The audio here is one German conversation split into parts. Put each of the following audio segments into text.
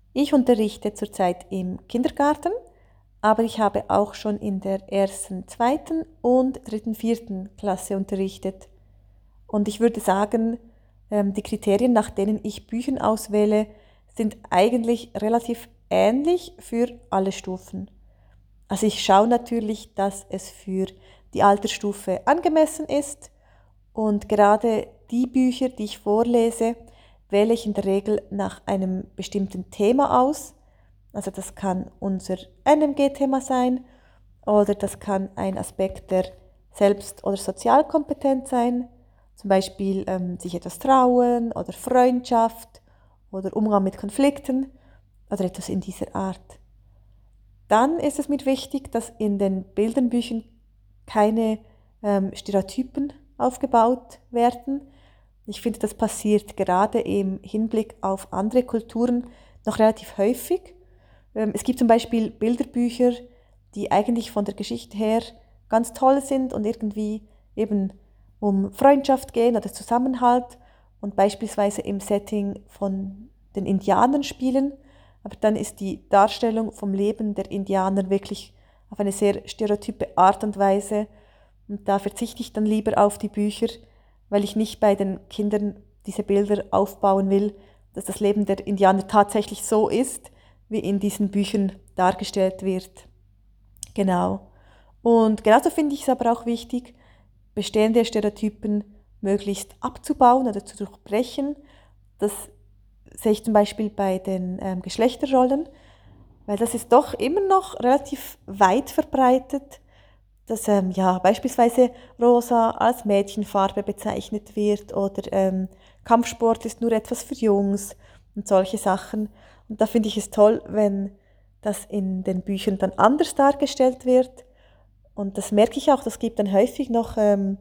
Ich unterrichte zurzeit im Kindergarten, aber ich habe auch schon in der ersten, zweiten und dritten, vierten Klasse unterrichtet. Und ich würde sagen, die Kriterien, nach denen ich Bücher auswähle, sind eigentlich relativ ähnlich für alle Stufen. Also ich schaue natürlich, dass es für die Altersstufe angemessen ist und gerade die Bücher, die ich vorlese, wähle ich in der Regel nach einem bestimmten Thema aus. Also das kann unser NMG-Thema sein oder das kann ein Aspekt der Selbst- oder Sozialkompetenz sein, zum Beispiel sich etwas trauen oder Freundschaft oder Umgang mit Konflikten oder etwas in dieser Art. Dann ist es mir wichtig, dass in den Bilderbüchern keine Stereotypen aufgebaut werden. Ich finde, das passiert gerade im Hinblick auf andere Kulturen noch relativ häufig. Es gibt zum Beispiel Bilderbücher, die eigentlich von der Geschichte her ganz toll sind und irgendwie eben um Freundschaft gehen oder Zusammenhalt und beispielsweise im Setting von den Indianern spielen. Aber dann ist die Darstellung vom Leben der Indianer wirklich auf eine sehr stereotype Art und Weise. Und da verzichte ich dann lieber auf die Bücher, weil ich nicht bei den Kindern diese Bilder aufbauen will, dass das Leben der Indianer tatsächlich so ist, wie in diesen Büchern dargestellt wird. Genau. Und genauso finde ich es aber auch wichtig, bestehende Stereotypen möglichst abzubauen oder zu durchbrechen. Das sehe ich zum Beispiel bei den Geschlechterrollen, weil das ist doch immer noch relativ weit verbreitet, dass ja, beispielsweise rosa als Mädchenfarbe bezeichnet wird oder Kampfsport ist nur etwas für Jungs und solche Sachen. Und da finde ich es toll, wenn das in den Büchern dann anders dargestellt wird. Und das merke ich auch, das gibt dann häufig noch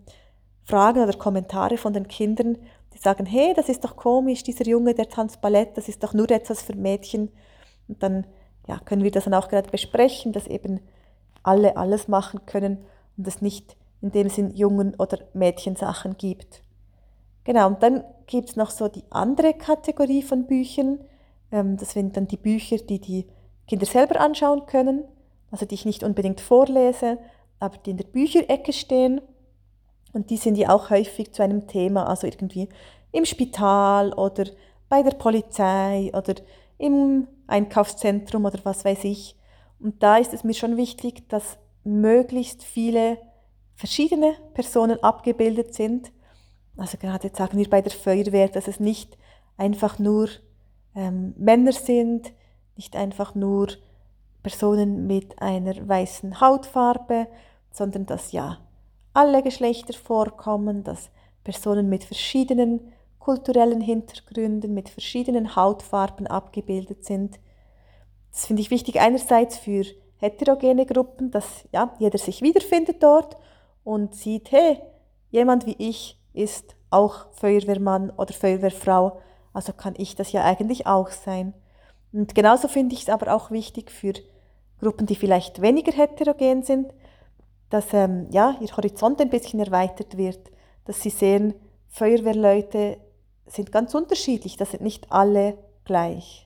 Fragen oder Kommentare von den Kindern, die sagen, hey, das ist doch komisch, dieser Junge, der tanzt Ballett, das ist doch nur etwas für Mädchen. Und dann ja, können wir das dann auch gerade besprechen, dass eben alle alles machen können und es nicht in dem Sinn Jungen- oder Mädchensachen gibt. Genau, und dann gibt es noch so die andere Kategorie von Büchern. Das sind dann die Bücher, die die Kinder selber anschauen können, also die ich nicht unbedingt vorlese, aber die in der Bücherecke stehen. Und die sind ja auch häufig zu einem Thema, also irgendwie im Spital oder bei der Polizei oder im Einkaufszentrum oder was weiß ich. Und da ist es mir schon wichtig, dass möglichst viele verschiedene Personen abgebildet sind. Also gerade jetzt sagen wir bei der Feuerwehr, dass es nicht einfach nur Männer sind, nicht einfach nur Personen mit einer weißen Hautfarbe, sondern dass ja alle Geschlechter vorkommen, dass Personen mit verschiedenen kulturellen Hintergründen, mit verschiedenen Hautfarben abgebildet sind. Das finde ich wichtig einerseits für heterogene Gruppen, dass ja, jeder sich wiederfindet dort und sieht, hey, jemand wie ich ist auch Feuerwehrmann oder Feuerwehrfrau, also kann ich das ja eigentlich auch sein. Und genauso finde ich es aber auch wichtig für Gruppen, die vielleicht weniger heterogen sind, dass ja, ihr Horizont ein bisschen erweitert wird, dass sie sehen, Feuerwehrleute sind ganz unterschiedlich, das sind nicht alle gleich.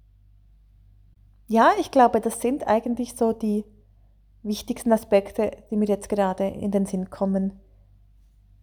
Ja, ich glaube, das sind eigentlich so die wichtigsten Aspekte, die mir jetzt gerade in den Sinn kommen.